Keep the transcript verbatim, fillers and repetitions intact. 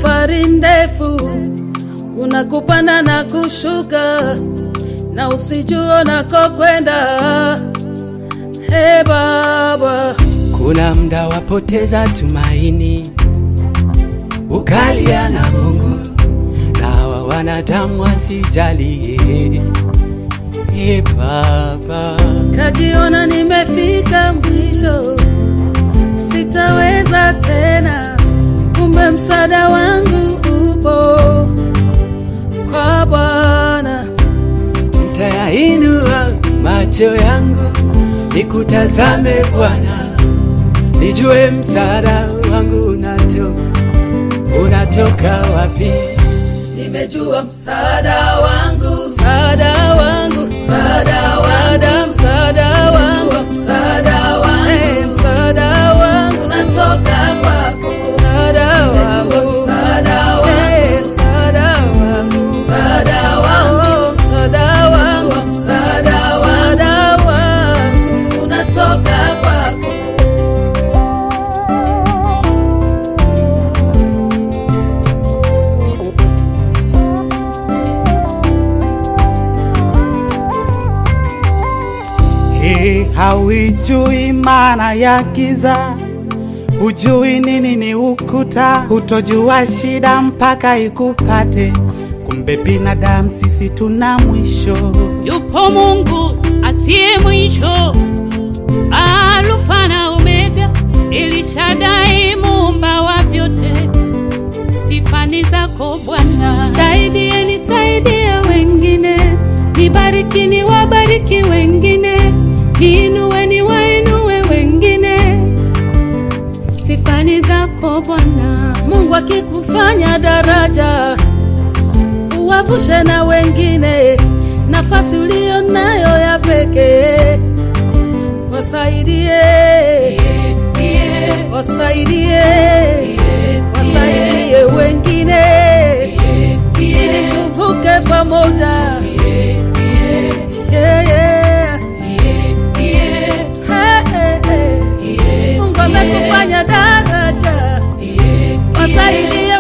safari ndefu, kuna kupanda na kushuka, na usijue unakokwenda. Hey Baba, kuna muda wapoteza tumaini, ukalia na Mungu na hawa wanadamu wasijali. Hey Baba, kajiona nimefika mwisho, sitaweza tena, kumbe msaada wangu upo kwa Bwana. Nitayainua macho yangu nikutazame Bwana, nijue msaada wangu unato, unatoka wapi. Nimejua msaada wangu, msaada wangu, msaada wangu, msaada wangu, msaada wangu, hey, msaada wangu unatoka kwako. Msaada wangu, msaada wangu, hey, msaada wangu, msaada wangu, msaada wangu, msaada wangu unatoka kwako. Hey, hauijui maana ya giza, hujui nini ni ukuta, hutojua shida mpaka ikupate, kumbe binadamu sisi tuna mwisho. Yupo Mungu asiye mwisho, Alfa na Omega, El Shaddai, muumba wa vyote. Sifa ni zako Bwana. Saidia nisaidia wengine, nibariki ni wabariki wengine, niinue ni wainue wengine. Sifa ni zako Bwana. Mungu akikufanya daraja, uwavushe na wengine, nafasi ulio nayo ya pekee. Wasaidie, yeah, yeah. Wasaidie, yeah, wasaidie yeah. Wengine, yeah, yeah. Ili tuvuke pamoja, yeah, yeah. Yeah, yeah. Yeah, yeah. Hey, hey, hey. Yeah, Mungu amekufanya daraja, yeah, yeah. Wasaidie